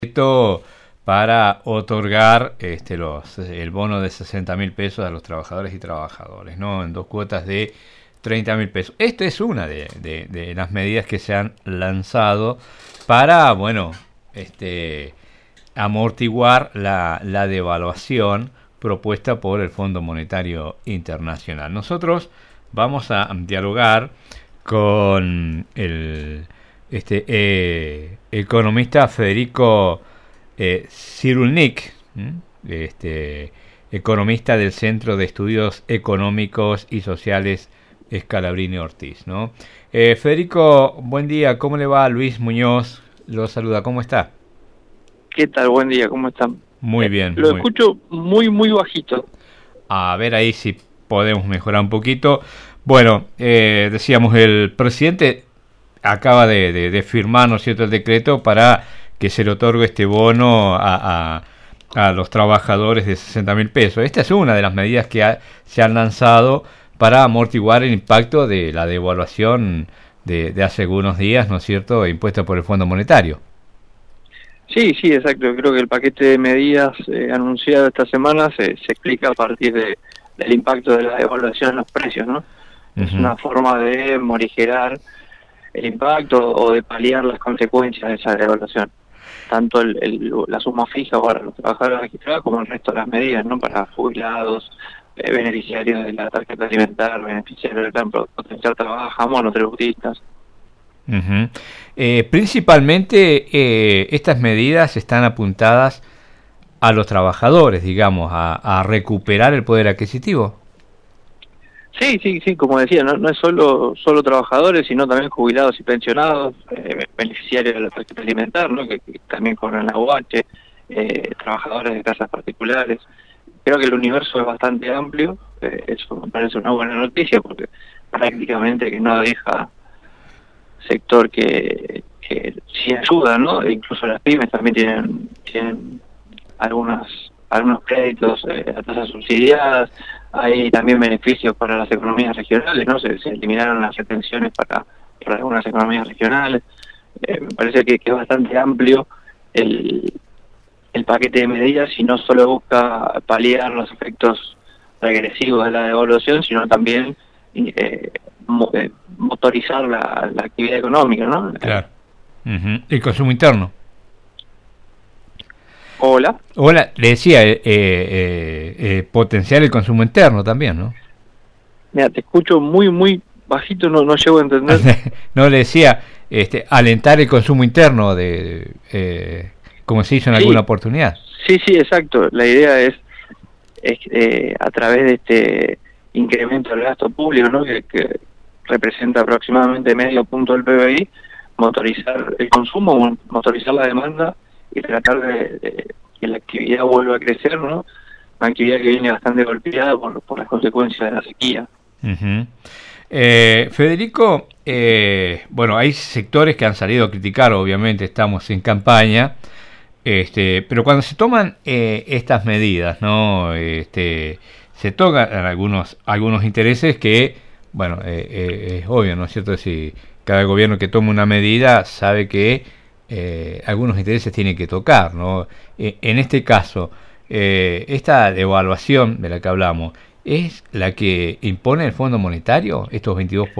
decreto para otorgar el bono de 60.000 pesos a los trabajadores y trabajadoras, ¿no? En 2 cuotas de 30.000 pesos. Esta es una de las medidas que se han lanzado para, amortiguar la devaluación propuesta por el Fondo Monetario Internacional. Nosotros vamos a dialogar con el economista Federico Cyrulnik, economista del Centro de Estudios Económicos y Sociales Scalabrini Ortiz, ¿no? Federico, buen día, ¿cómo le va? Luis Muñoz lo saluda, ¿cómo está? ¿Qué tal? Buen día, ¿cómo están? Muy bien. Lo escucho muy bajito. A ver ahí si podemos mejorar un poquito. Bueno, decíamos, el presidente acaba de firmar, ¿no es cierto?, el decreto para que se le otorgue este bono a los trabajadores de 60.000 pesos. Esta es una de las medidas que se han lanzado para amortiguar el impacto de la devaluación de hace algunos días, ¿no es cierto?, impuesta por el Fondo Monetario. Sí, exacto. Creo que el paquete de medidas anunciado esta semana se explica a partir del impacto de la devaluación en los precios, ¿no? Uh-huh. Es una forma de morigerar el impacto o de paliar las consecuencias de esa devaluación. Tanto la suma fija para los trabajadores registrados como el resto de las medidas, ¿no? Para jubilados, beneficiarios de la tarjeta alimentar, beneficiarios del plan potencial trabajo, monotributistas. Uh-huh. Principalmente estas medidas están apuntadas a los trabajadores, digamos, a recuperar el poder adquisitivo. Sí, como decía, no es solo trabajadores, sino también jubilados y pensionados, beneficiarios de la tarjeta alimentar, ¿no? que también cobran la UH, trabajadores de casas particulares. Creo que el universo es bastante amplio, eso me parece una buena noticia porque prácticamente que no deja sector que sin ayuda, ¿no? E incluso las pymes también tienen algunos créditos a tasas subsidiadas. Hay también beneficios para las economías regionales, ¿no? Se eliminaron las retenciones para algunas economías regionales. Me parece que es bastante amplio el paquete de medidas y no solo busca paliar los efectos regresivos de la devaluación, sino también motorizar la actividad económica, ¿no? Claro. Uh-huh. El consumo interno. Hola, le decía, potenciar el consumo interno también, ¿no? Mira, te escucho muy bajito, no llego a entender. No, le decía, alentar el consumo interno como se hizo en alguna oportunidad. Sí, exacto. La idea es a través de este incremento del gasto público, ¿no? que representa aproximadamente medio punto del PBI, motorizar el consumo, motorizar la demanda y tratar de que la actividad vuelva a crecer, ¿no? Una actividad que viene bastante golpeada por las consecuencias de la sequía. Uh-huh. Federico, hay sectores que han salido a criticar, obviamente estamos en campaña, pero cuando se toman estas medidas, ¿no? Se tocan algunos intereses que, es obvio, ¿no es cierto? Si cada gobierno que toma una medida sabe que algunos intereses tienen que tocar, ¿no? En este caso, esta devaluación de la que hablamos, ¿es la que impone el Fondo Monetario, estos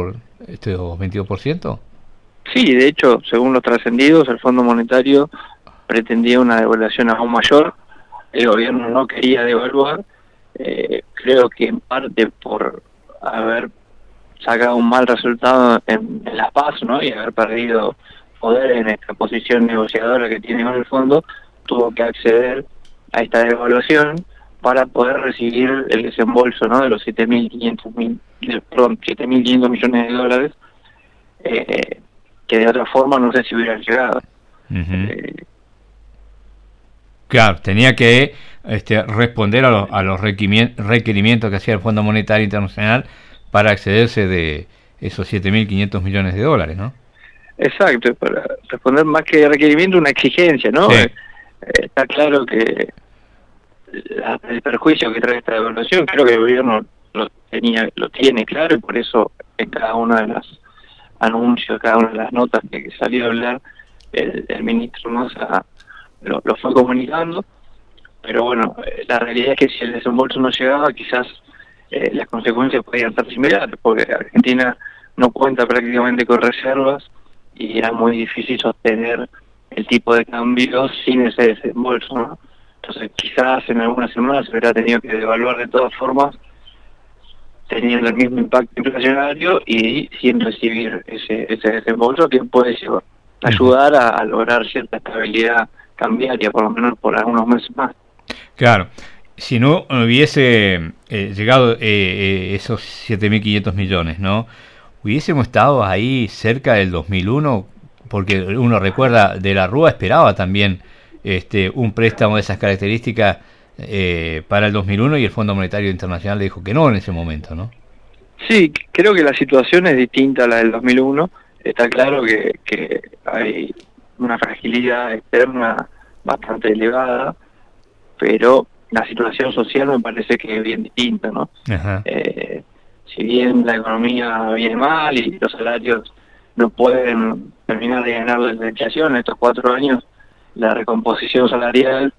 22%? Sí, de hecho, según los trascendidos, el Fondo Monetario pretendía una devaluación aún mayor. El gobierno no quería devaluar, creo que en parte por haber sacado un mal resultado en las PASO, ¿no? Y haber perdido poder en esta posición negociadora que tiene con el fondo, tuvo que acceder a esta devaluación para poder recibir el desembolso, ¿no? De los 7.500 millones de dólares, que de otra forma no sé si hubieran llegado. Uh-huh. Claro, tenía que responder a los requerimientos que hacía el Fondo Monetario Internacional para accederse de esos 7.500 millones de dólares, ¿no? Exacto, para responder más que requerimiento, una exigencia, ¿no? Sí. Está claro que el perjuicio que trae esta devaluación, creo que el gobierno lo tiene claro, y por eso en cada uno de los anuncios, cada una de las notas que salió a hablar, el ministro Massa lo fue comunicando, pero bueno, la realidad es que si el desembolso no llegaba, quizás las consecuencias podrían ser similares, porque Argentina no cuenta prácticamente con reservas y era muy difícil sostener el tipo de cambio sin ese desembolso, ¿no? Entonces quizás en algunas semanas se hubiera tenido que devaluar de todas formas, teniendo el mismo impacto inflacionario y sin recibir ese desembolso que puede ayudar a lograr cierta estabilidad cambiaria, por lo menos por algunos meses más. Claro, si no hubiese llegado esos 7.500 millones, ¿no? Hubiésemos estado ahí cerca del 2001, porque uno recuerda, De la Rúa esperaba también un préstamo de esas características para el 2001 y el Fondo Monetario Internacional le dijo que no en ese momento, ¿no? Sí, creo que la situación es distinta a la del 2001. Está claro que hay una fragilidad externa bastante elevada, pero la situación social me parece que es bien distinta, ¿no? Ajá. Si bien la economía viene mal y los salarios no pueden terminar de ganar la inflación en estos 4 años, la recomposición salarial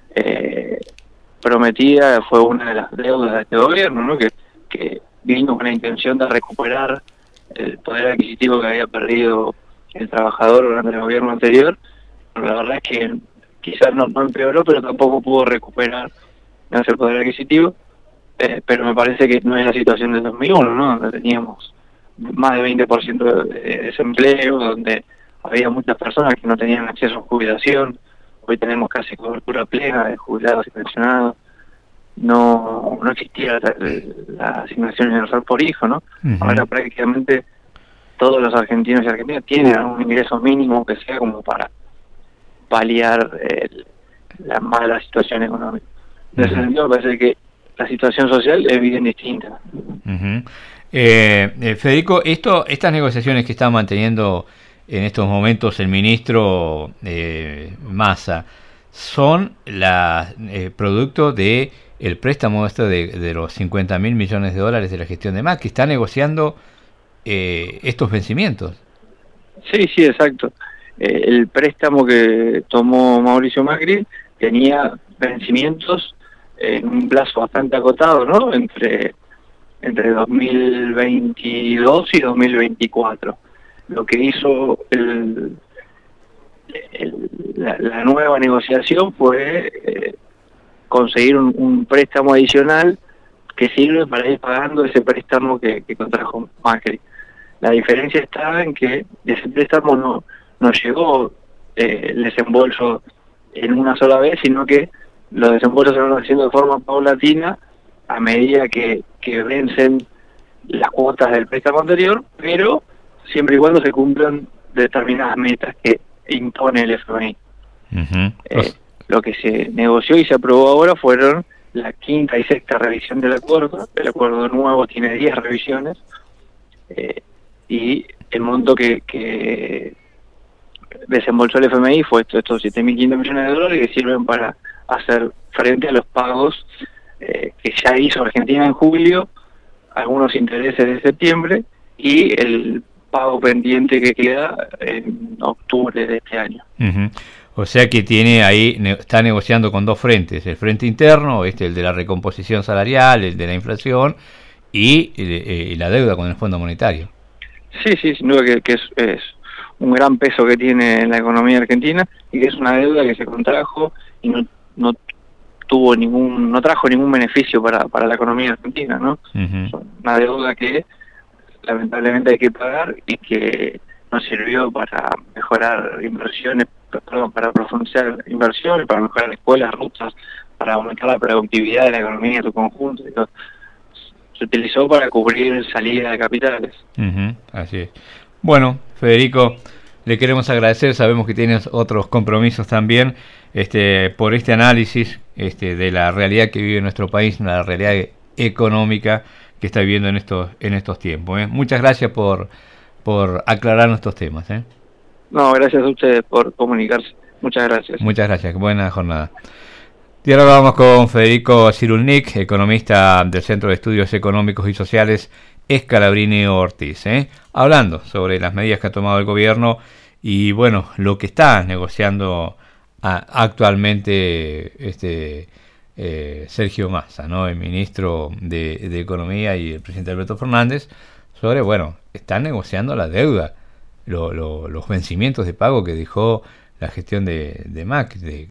prometida fue una de las deudas de este gobierno, ¿no? Que vino con la intención de recuperar el poder adquisitivo que había perdido el trabajador durante el gobierno anterior, pero la verdad es que quizás no empeoró, pero tampoco pudo recuperar ese poder adquisitivo, pero me parece que no es la situación del 2001, ¿no? Donde teníamos más de 20% de desempleo, donde había muchas personas que no tenían acceso a jubilación. Hoy tenemos casi cobertura plena de jubilados y pensionados. No existía la asignación universal por hijo, ¿no? Uh-huh. Ahora prácticamente todos los argentinos y argentinas tienen un ingreso mínimo que sea como para paliar la mala situación económica. En ese sentido me parece que la situación social es bien distinta. Uh-huh. Federico, estas negociaciones que está manteniendo en estos momentos el ministro Massa son producto de el préstamo de los 50.000 millones de dólares de la gestión de Macri. Está negociando estos vencimientos. Sí, exacto. El préstamo que tomó Mauricio Macri tenía vencimientos en un plazo bastante acotado, ¿no? Entre 2022 y 2024. Lo que hizo la nueva negociación fue conseguir un préstamo adicional que sirve para ir pagando ese préstamo que contrajo Macri. La diferencia está en que ese préstamo no llegó el desembolso en una sola vez, sino que los desembolsos se van haciendo de forma paulatina a medida que vencen las cuotas del préstamo anterior, pero siempre y cuando se cumplan determinadas metas que impone el FMI. Uh-huh. Lo que se negoció y se aprobó ahora fueron la 5ª y 6ª revisión del acuerdo. El acuerdo nuevo tiene 10 revisiones y el monto que desembolsó el FMI fue estos 7.500 millones de dólares que sirven para hacer frente a los pagos que ya hizo Argentina en julio, algunos intereses de septiembre y el pago pendiente que queda en octubre de este año. Uh-huh. O sea que está negociando con dos frentes, el frente interno, el de la recomposición salarial, el de la inflación y la deuda con el Fondo Monetario. Sí, sin duda que es un gran peso que tiene en la economía argentina y que es una deuda que se contrajo y no trajo ningún beneficio para la economía argentina, ¿no? Uh-huh. Una deuda que lamentablemente hay que pagar y que nos sirvió para mejorar para profundizar inversiones, para mejorar escuelas, rutas, para aumentar la productividad de la economía en su conjunto. Se utilizó para cubrir salida de capitales. Uh-huh. Así es. Bueno, Federico, le queremos agradecer, sabemos que tienes otros compromisos también, por este análisis de la realidad que vive nuestro país, la realidad económica que está viviendo en estos tiempos. Muchas gracias por aclarar nuestros temas. No, gracias a ustedes por comunicarse. Muchas gracias. Muchas gracias, buena jornada. Y ahora vamos con Federico Cirulnik, economista del Centro de Estudios Económicos y Sociales Scalabrini Ortiz, hablando sobre las medidas que ha tomado el gobierno y bueno, lo que está negociando actualmente Sergio Massa, ¿no? El ministro de Economía y el presidente Alberto Fernández, sobre, bueno, están negociando la deuda, los vencimientos de pago que dejó la gestión de Macri,